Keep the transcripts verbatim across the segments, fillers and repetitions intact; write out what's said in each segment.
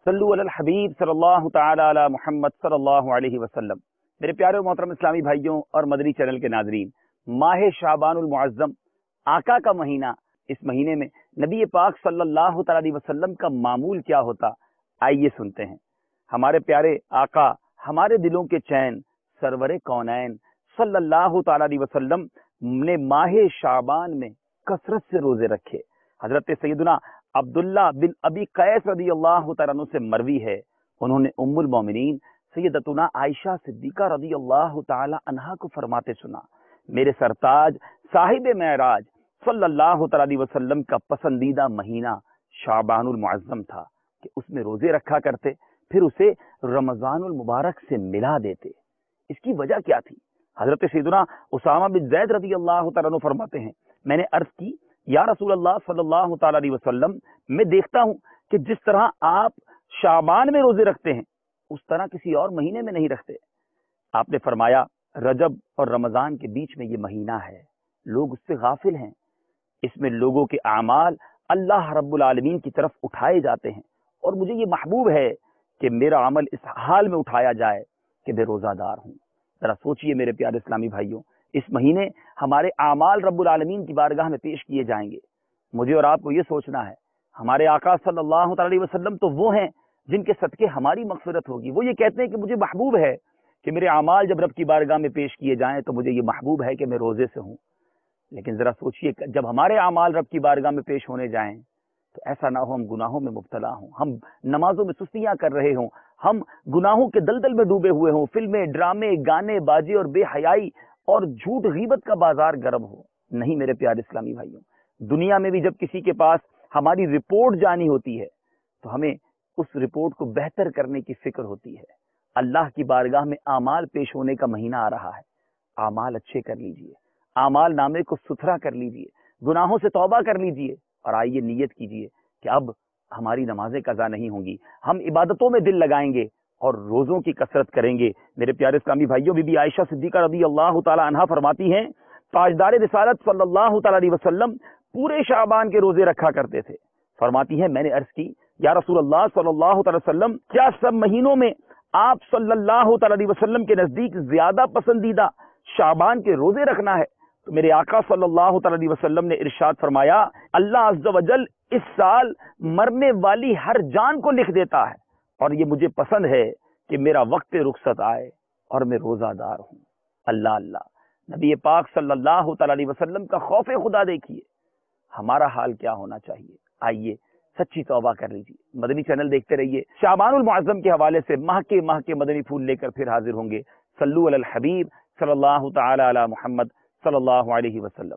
सल्लु अलल हबीब सल्लल्लाहु तआला अला मुहम्मद सल्लल्लाहु अलैहि वसल्लम। मेरे प्यारे मोहतरम इस्लामी भाइयों और मदनी चैनल के नाजरीन, माह शाबानुल मुअज्जम, आका का महीना। इस महीने में नबी पाक सल्लल्लाहु अलैहि वसल्लम का मामूल क्या होता, आइए सुनते हैं। हमारे प्यारे आका, हमारे दिलों के चैन, सरवरे कौनैन सल्लल्लाहु अलैहि वसल्लम ने माह शाबान में कसरत से रोजे रखे। हजरत सैयदना अब्दुल्ला बिन अबी कैस रदियल्लाहु तआला अन्हु से मरवी है, उन्होंने उम्मुल मोमिनीन सैयदतुना आयशा सिद्दीका रदियल्लाहु तआला अन्हा को फरमाते सुना, मेरे सरताज साहिब मेराज सल्लल्लाहु अलैहि वसल्लम का पसंदीदा महीना शाबानुल मुअज्जम था कि उसमें रोजे रखा करते, फिर उसे रमजानुल मुबारक से मिला देते। इसकी वजह क्या थी? हजरत सैयदना उसामा बिन ज़ैद रदियल्लाहु तआला अन्हु फरमाते हैं, मैंने अर्ज की, या रसूल अल्लाह सल्लल्लाहु अलैहि वसल्लम, मैं देखता हूं कि जिस तरह आप शाबान में रोजे रखते हैं उस तरह किसी और महीने में नहीं रखते। आपने फरमाया, रजब और रमजान के बीच में ये महीना है, लोग उससे गाफिल हैं। इसमें लोगों के आमाल अल्लाह रब्बुल आलमीन की तरफ उठाए जाते हैं और मुझे ये महबूब है कि मेरा अमल इस हाल में उठाया जाए कि मैं रोजादार हूं। जरा सोचिए मेरे प्यारे इस्लामी भाइयों, इस महीने हमारे आमाल रब्बुल आलमीन की बारगाह में पेश किए जाएंगे। मुझे और आपको ये सोचना है, हमारे आका सल्लल्लाहु अलैहि वसल्लम तो वो हैं जिनके सदके हमारी मगफिरत होगी। वो ये कहते हैं कि मुझे महबूब है कि मेरे आमाल जब रब की बारगाह में पेश किए जाएं तो मुझे ये महबूब है कि मैं रोजे से हूं। लेकिन जरा सोचिए, जब हमारे आमाल रब की बारगाह में पेश होने जाएं तो ऐसा ना हो हम गुनाहों में मुब्तला हों, हम नमाजों में सुस्तियां कर रहे हों, हम गुनाहों के दलदल में डूबे हुए हों, फिल्में, ड्रामे, गाने, बाजे और बेहयाई और झूठ गीबत का बाजार गर्म हो। नहीं मेरे प्यारे इस्लामी भाइयों, दुनिया में भी जब किसी के पास हमारी रिपोर्ट जानी होती है तो हमें उस रिपोर्ट को बेहतर करने की फिक्र होती है। अल्लाह की बारगाह में आमाल पेश होने का महीना आ रहा है, आमाल अच्छे कर लीजिए, आमाल नामे को सुथरा कर लीजिए, गुनाहों से तौबा कर लीजिए और आइए नियत कीजिए कि अब हमारी नमाजें कज़ा नहीं होंगी, हम इबादतों में दिल लगाएंगे और रोजों की कसरत करेंगे। मेरे प्यारे इस्लामी भाइयों, बीबी आयशा सिद्दीका रज़ियल्लाहु ताला अन्हा फरमाती हैं, ताजदार रिसालत सल्लल्लाहु अलैहि वसल्लम पूरे शाबान के रोजे रखा करते थे। फरमाती हैं, मैंने अर्ज की, या रसूल अल्लाह सल्लल्लाहु अलैहि वसल्लम, क्या सब महीनों में आप सल्लल्लाहु अलैहि वसल्लम के नजदीक ज्यादा पसंदीदा शाबान के रोजे रखना है? तो मेरे आका सल्लल्लाहु अलैहि वसल्लम ने इरशाद फरमाया, अल्लाह अज़्ज़ व जल इस साल मरने वाली हर जान को लिख देता है और ये मुझे पसंद है कि मेरा वक्त रुखसत आए और मैं रोजादार हूं। अल्लाह अल्लाह, नबी पाक सल्लल्लाहु अलैहि वसल्लम का खौफ खुदा देखिए, हमारा हाल क्या होना चाहिए। आइए सच्ची तौबा कर लीजिए, मदनी चैनल देखते रहिए। शाबानुल मुअज्जम के हवाले से माह के माह के मदनी फूल लेकर फिर हाजिर होंगे। सल्लु अलल हबीब सल्लल्लाहु तआला अला मुहम्मद सल्लल्लाहु अलैहि वसल्लम।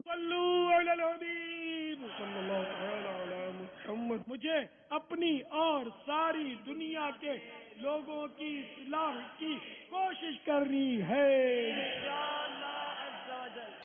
मुझे अपनी और सारी दुनिया के लोगों की इस्लाह की कोशिश करनी है।